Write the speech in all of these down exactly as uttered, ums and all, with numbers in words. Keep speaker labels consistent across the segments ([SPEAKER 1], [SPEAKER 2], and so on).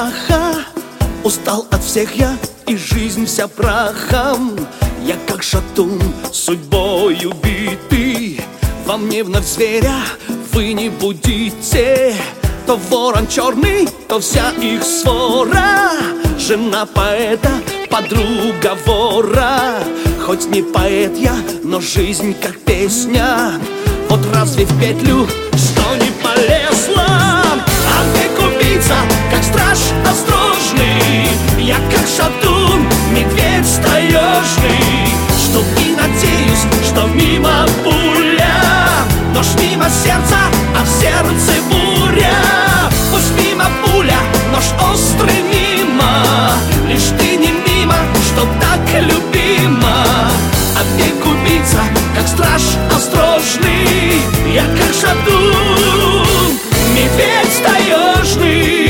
[SPEAKER 1] страха. Устал от всех я, и жизнь вся прахом. Я как шатун, судьбой убитый. Во мне вновь зверя вы не будите. То ворон черный, то вся их свора. Жена поэта, подруга вора. Хоть не поэт я, но жизнь как песня. Вот разве в петлю что не полезла? А век убийца, как страж осторожный. Я как шатун, медведь таежный. Жду и надеюсь, что мимо пуля. Нож мимо сердца, а в сердце буря. Пусть мимо пуля, нож острый мимо. Лишь ты не мимо, что так любима. А век убийца, как страж осторожный. Я как шатун, медведь таежный.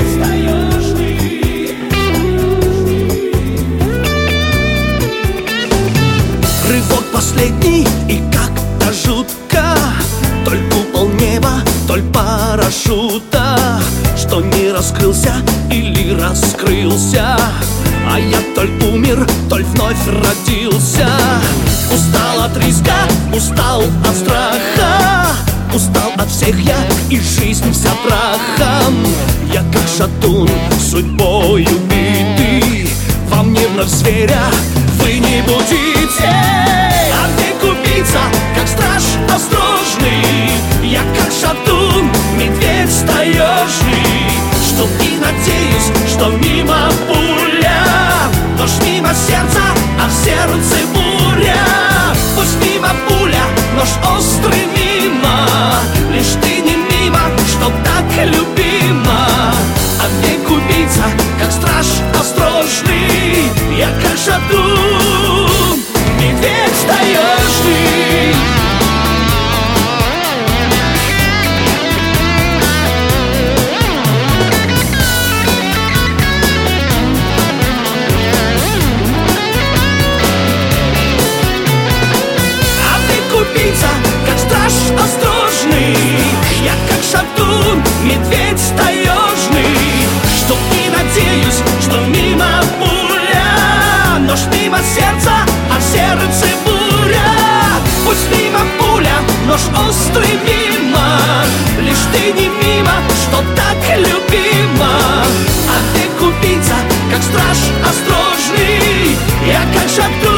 [SPEAKER 1] Рывок последний, и как-то жутко. Толь купол неба, толь парашюта, что не раскрылся или раскрылся. А я толь умер, толь вновь родился. Устал от риска, устал от страха. Устал от всех я, и жизнь вся прахом. Я как шатун, судьбой убитый. Во мне вновь зверя вы не будете. А век убийца, как страж осторожный. Я как шатун, медведь таежный. Жду и надеюсь, что мимо пуля. Нож мимо сердца, а в сердце буря. Пусть мимо пуля, нож острый мимо. Лишь ты не мимо, что так любима. А век убийца, как страж осторожный. Я как шатун, медведь таежный. Как страж осторожный, я как шатун, медведь таежный. Жду и надеюсь, что мимо пуля. Нож мимо сердца, а в сердце буря. Пусть мимо пуля, нож острый мимо. Лишь ты не мимо, что так любима. А век убийца, как страж осторожный. Я как шатун.